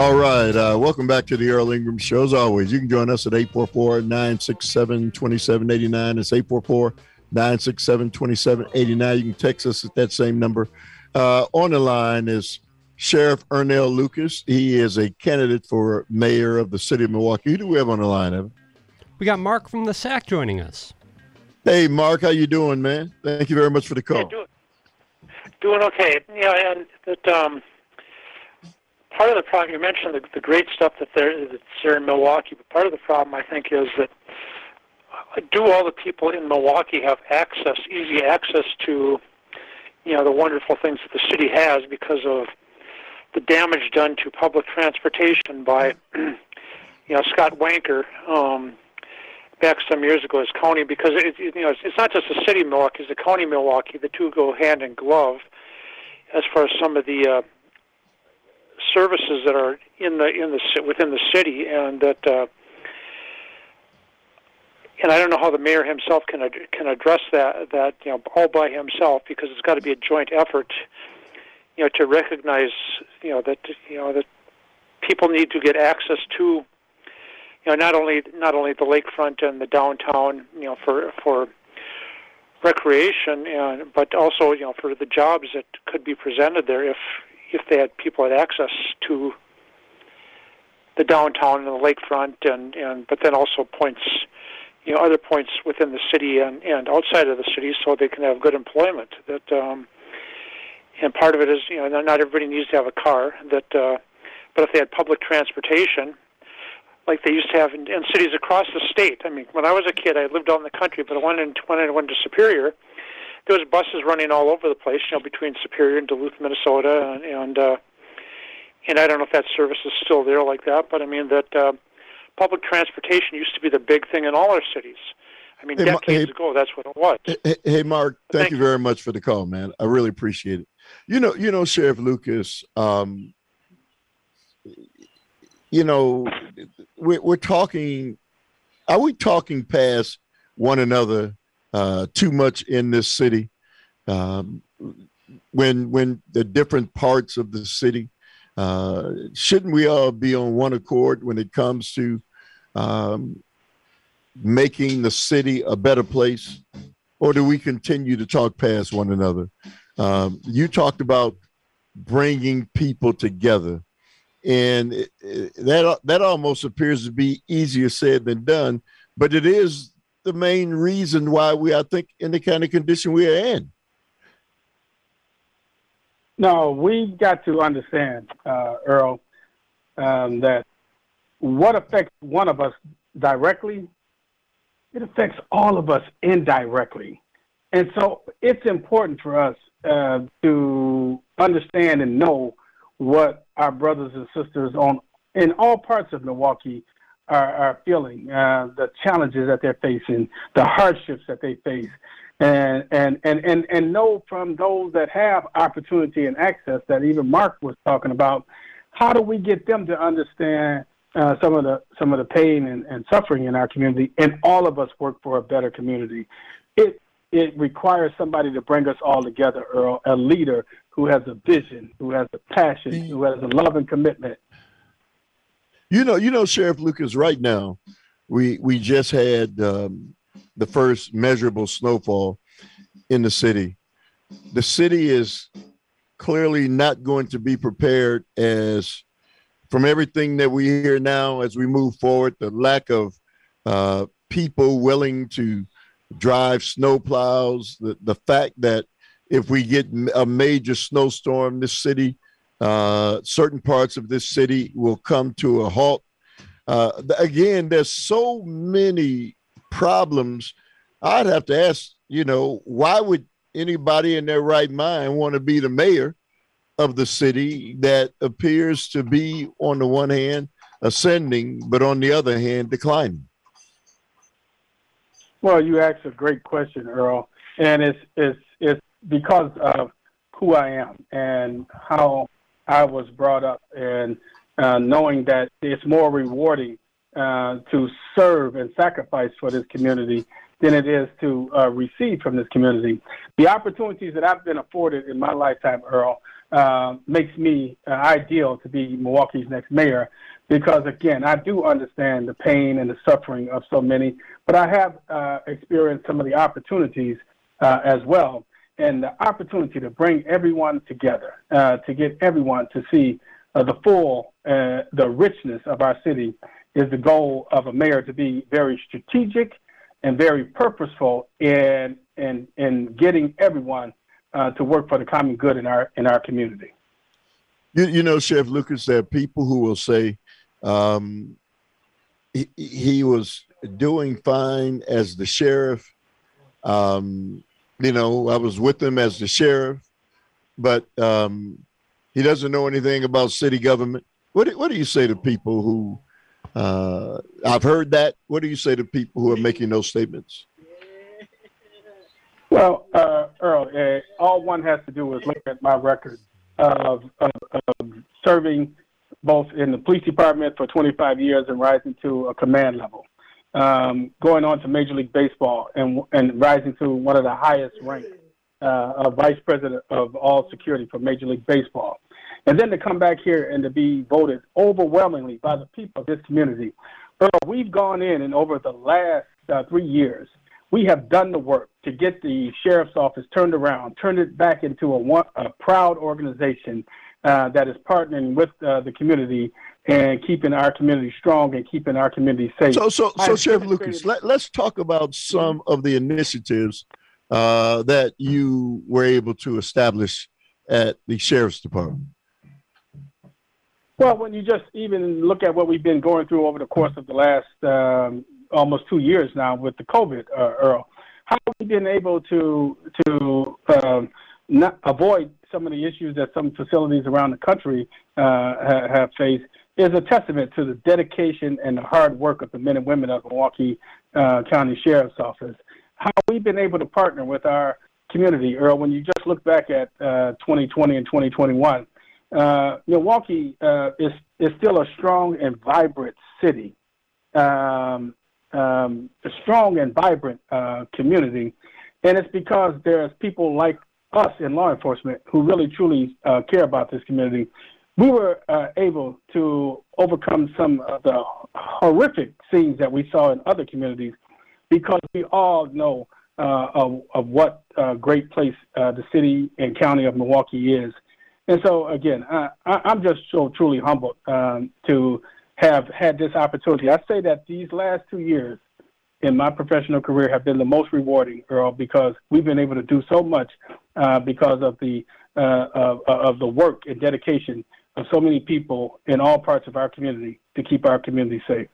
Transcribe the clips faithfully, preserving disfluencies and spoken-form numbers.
All right. Uh, welcome back to the Earl Ingram Show. As always, you can join us at eight four four, nine six seven, two seven eight nine. It's eight four four, nine six seven, two seven eight nine. You can text us at that same number. Uh, on the line is Sheriff Ernell Lucas. He is a candidate for mayor of the city of Milwaukee. Who do we have on the line, Evan? We got Mark from the S A C joining us. Hey, Mark. How you doing, man? Thank you very much for the call. Yeah, doing, doing okay. Yeah, and that um, part of the problem, you mentioned the, the great stuff that there, that's there in Milwaukee, but part of the problem, I think, is that do all the people in Milwaukee have access, easy access to, you know, the wonderful things that the city has because of the damage done to public transportation by, you know, Scott Wanker um, back some years ago as county, because it, it, you know, it's, it's not just the city of Milwaukee, it's the county of Milwaukee. The two go hand in glove as far as some of the uh, services that are in the in the within the city, and that uh, and I don't know how the mayor himself can ad- can address that that you know all by himself, because it's got to be a joint effort, you know, to recognize you know that you know that people need to get access to you know not only not only the lakefront and the downtown, you know, for for recreation, and but also you know for the jobs that could be presented there if if they had people had access to the downtown and the lakefront, and, and but then also points, you know, other points within the city and, and outside of the city, so they can have good employment. That um, and part of it is, you know, not everybody needs to have a car. That, uh, but if they had public transportation, like they used to have in, in cities across the state. I mean, when I was a kid, I lived out in the country, but I went in, when I went to Superior, there was buses running all over the place, you know, between Superior and Duluth, Minnesota, and and, uh, and I don't know if that service is still there like that, but I mean that uh, public transportation used to be the big thing in all our cities. I mean, hey, decades hey, ago, that's what it was. Hey, hey Mark, thank, thank you very much for the call, man. I really appreciate it. You know, you know, Sheriff Lucas, um, you know, we're, we're talking. Are we talking past one another Uh, too much in this city, um, when when the different parts of the city, uh, shouldn't we all be on one accord when it comes to um, making the city a better place, or do we continue to talk past one another? Um, you talked about bringing people together, and it, it, that that almost appears to be easier said than done, but it is the main reason why we, I think, in the kind of condition we are in. No, we've got to understand, uh, Earl, um, that what affects one of us directly, it affects all of us indirectly. And so it's important for us uh, to understand and know what our brothers and sisters on in all parts of Milwaukee Are, are feeling, uh, the challenges that they're facing, the hardships that they face, and, and, and, and, and know from those that have opportunity and access that even Mark was talking about, how do we get them to understand uh, some of the some of the pain and, and suffering in our community, and all of us work for a better community. It it requires somebody to bring us all together, Earl, a leader who has a vision, who has a passion, who has a love and commitment. You know, you know, Sheriff Lucas, right now, we we just had um, the first measurable snowfall in the city. The city is clearly not going to be prepared, as from everything that we hear now as we move forward, the lack of uh, people willing to drive snow plows, the, the fact that if we get a major snowstorm, this city, Uh, certain parts of this city will come to a halt. Uh, again, there's so many problems. I'd have to ask, you know, why would anybody in their right mind want to be the mayor of the city that appears to be, on the one hand, ascending, but on the other hand, declining? Well, you asked a great question, Earl, and it's it's it's because of who I am and how I was brought up, and uh, knowing that it's more rewarding uh, to serve and sacrifice for this community than it is to uh, receive from this community. The opportunities that I've been afforded in my lifetime, Earl, uh, makes me uh, ideal to be Milwaukee's next mayor. Because, again, I do understand the pain and the suffering of so many, but I have uh, experienced some of the opportunities uh, as well. And the opportunity to bring everyone together, uh, to get everyone to see uh, the full, uh, the richness of our city is the goal of a mayor, to be very strategic and very purposeful in, in, in getting everyone uh, to work for the common good in our, in our community. You, you know, Sheriff Lucas, there are people who will say, Um, he, he was doing fine as the sheriff. Um, you know, I was with him as the sheriff, but um, he doesn't know anything about city government. What do, what do you say to people who, uh, I've heard that. What do you say to people who are making those statements? Well, uh, Earl, uh, all one has to do is look at my record of, of, of serving both in the police department for twenty-five years and rising to a command level, um, going on to Major League Baseball and and rising to one of the highest ranks uh, of vice president of all security for Major League Baseball. And then to come back here and to be voted overwhelmingly by the people of this community. Earl, we've gone in and over the last uh, three years, we have done the work to get the sheriff's office turned around, turned it back into a, one, a proud organization Uh, that is partnering with uh, the community and keeping our community strong and keeping our community safe. So, so, so Sheriff Lucas, let, let's talk about some of the initiatives uh, that you were able to establish at the Sheriff's Department. Well, when you just even look at what we've been going through over the course of the last um, almost two years now with the COVID, uh, Earl, how have we been able to to um, not avoid some of the issues that some facilities around the country uh, ha- have faced is a testament to the dedication and the hard work of the men and women of Milwaukee uh, County Sheriff's Office. How we've been able to partner with our community, Earl, when you just look back at uh, twenty twenty and twenty twenty-one, uh, Milwaukee uh, is, is still a strong and vibrant city, um, um, a strong and vibrant uh, community. And it's because there's people like us in law enforcement who really truly uh, care about this community. We were uh, able to overcome some of the horrific scenes that we saw in other communities because we all know uh, of, of what a great place uh, the city and county of Milwaukee is. And so, again, I, I'm just so truly humbled um, to have had this opportunity. I say that these last two years in my professional career have been the most rewarding, Earl, because we've been able to do so much uh, because of the uh, of, of the work and dedication of so many people in all parts of our community to keep our community safe.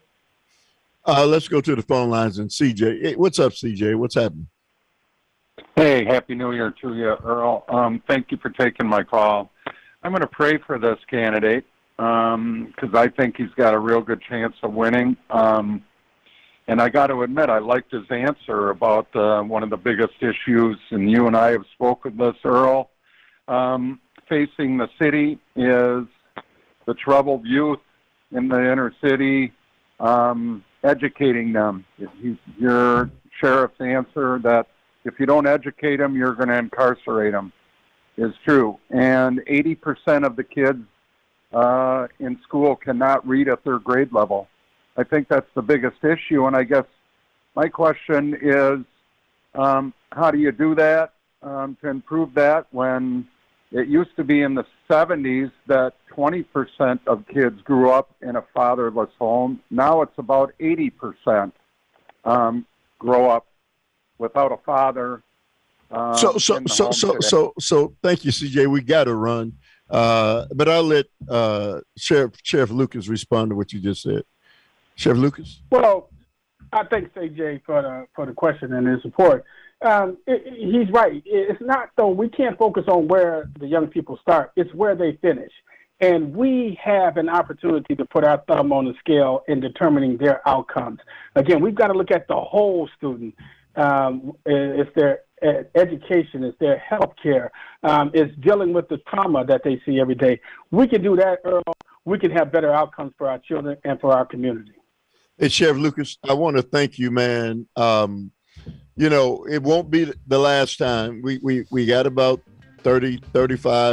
Uh, let's go to the phone lines and C J. Hey, what's up, C J? What's happening? Hey, Happy New Year to you, Earl. Um, thank you for taking my call. I'm going to pray for this candidate because um, I think he's got a real good chance of winning. Um, and I got to admit, I liked his answer about uh, one of the biggest issues, and you and I have spoken this, Earl, um, facing the city is the troubled youth in the inner city, um, educating them. He's, your sheriff's answer that if you don't educate them, you're going to incarcerate them is true. And eighty percent of the kids uh, in school cannot read at their grade level. I think that's the biggest issue. And I guess my question is, um, how do you do that um, to improve that when it used to be in the seventies that twenty percent of kids grew up in a fatherless home. Now it's about eighty percent um, grow up without a father. Um, so, so, so, so, so, so, thank you, C J. We got to run, uh, but I'll let uh, Sheriff Sheriff Lucas respond to what you just said. Sheriff Lucas. Well, I thank C J for the for the question and his support. Um, it, it, he's right. It's not though. We can't focus on where the young people start. It's where they finish. And we have an opportunity to put our thumb on the scale in determining their outcomes. Again, we've got to look at the whole student. Um, it's their education, it's their health care, um, it's dealing with the trauma that they see every day. We can do that, Earl. We can have better outcomes for our children and for our community. Hey, Sheriff Lucas, I want to thank you, man. Um, you know, it won't be the last time. We, we, we got about thirty, thirty-five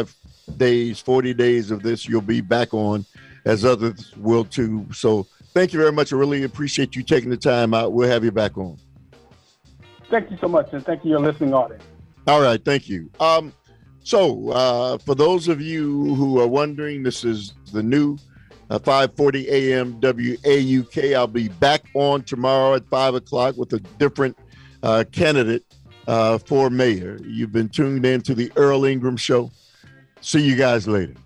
days, forty days of this, you'll be back on, as others will too. So thank you very much. I really appreciate you taking the time out. We'll have you back on. Thank you so much, and thank you, your listening audience. All right, thank you. Um, so uh, for those of you who are wondering, this is the new uh, five forty A M W A U K. I'll be back on tomorrow at five o'clock with a different uh, candidate uh, for mayor. You've been tuned in to the Earl Ingram Show. See you guys later.